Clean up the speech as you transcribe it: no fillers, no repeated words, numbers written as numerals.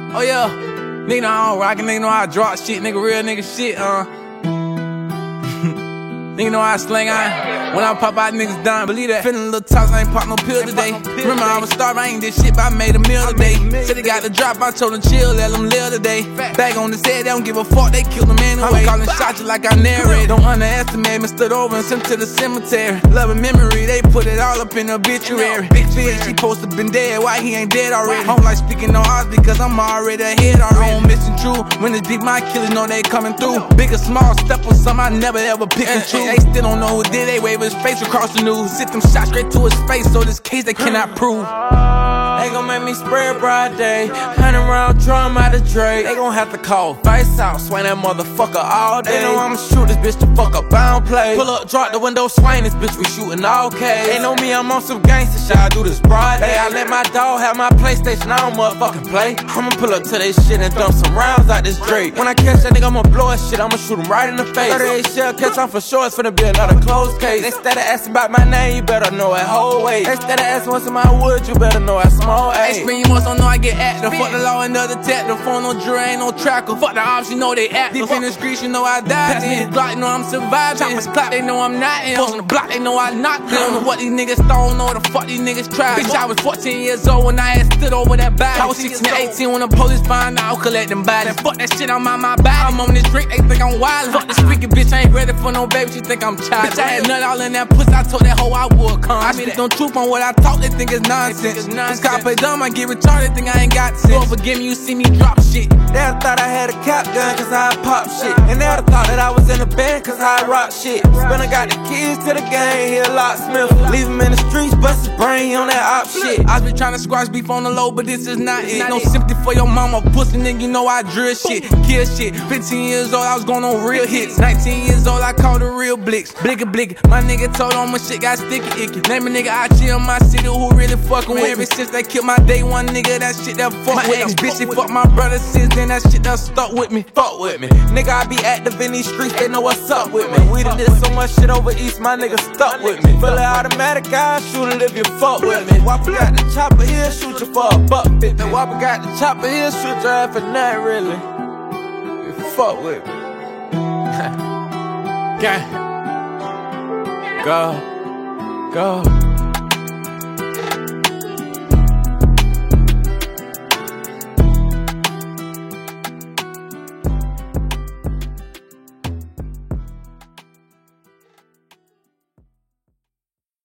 Oh yeah, nigga know I don't rock it, nigga know I drop shit, nigga real nigga shit, Nigga know I slang iron. When I pop out, niggas dying, believe that. Feeling a little toxic, I ain't pop no pill today. Remember I was starving, I ain't did shit, but I made a meal today. Said they got the drop, I told them chill, let them live today. Back on his head, they don't give a fuck, they killed him anyway. I'm calling shots just like I narrate. Don't underestimate me, stood over and sent to the cemetery. Loving memory, they put it all up in the obituary. Big bitch, he supposed to been dead, why he ain't dead already? I don't like speaking no odds because I'm already ahead already. I don't miss and true, when it's deep, my killers know they coming through. Big or small, step with some I never ever pick and choose. They still don't know who did, they wave his face across the news. Sit them shots straight to his face, so this case they cannot prove. They gon' make me spread broad day, 100 round drum out of Drake. They gon' have to call Vice out, swing that motherfucker all day. They know I'ma shoot this bitch the fuck up, I don't play. Pull up, drop the window, swing this bitch, we shootin' all K. They know me, I'm on some gangsta shit, I do this broad day. I let my dog have my PlayStation, I don't motherfucking play. I'ma pull up to they shit and dump some rounds out this Drake. When I catch that nigga, I'ma blow his shit, I'ma shoot him right in the face. 38 shell catch on for sure, it's finna be another closed case. They steady asking about my name, you better know that whole way. They steady asking what's in my wood, you better know that small A. Hey, spin you once, don't know I get active. Fuck the law and the detective. Phone no drill, ain't no tracker. Fuck the ops, you know they active. Deep in the streets, you know I died. Pass me the Glock, you know I'm surviving. Choppers clap, they know I'm not in. Fuck on the block, they know I knocked them. Don't know what these niggas don't know, the fuck these niggas try. Bitch, I was 14 years old when I had stood over that body. I was 16 to 18 when the police find out, collect them bodies. Fuck that shit, I'm on my body. I'm on this drink, they think I'm wild. Fuck this freaky bitch, I ain't ready for no baby, she think I'm child. Bitch, I had nut all in that pussy, I told that hoe I would come. I speak no truth on what I talk, they think it's nonsense. This cop play dumb, I get retarded, think I ain't got sense. Lord forgive me, you see me drop shit. They thought I had a cap gun, cause I pop shit. And they thought that I was in a band, cause I rock shit. Spinner got the keys to the game, he a locksmith. Leave him in the streets, bust his brain on that op shit. I been trying to squash beef on the low, but this is not it. No sympathy for your mama, pussy nigga, you know I drill shit, kill shit. 15 years old, I was going on real hits. 19 years old, I called the real blicks. Blicka blicka, my nigga told on my shit got sticky icky. Name a nigga I chill in my city who really fucking with me. Ever since they killed my day one nigga, that shit that fuck with me. My ex bitch, she fuck my brother since then, that shit that stuck with me. Fuck with me. Nigga, I be active in these streets, they know what's up with me. We done did so much shit over east, my nigga stuck with me. Feel it automatic, I shoot it if you fuck with me. Whopper got the chopper, he'll shoot you for a buck 50. Whopper got the chopper, he'll shoot your ass for nothing really. You fuck with me. Gang. Go.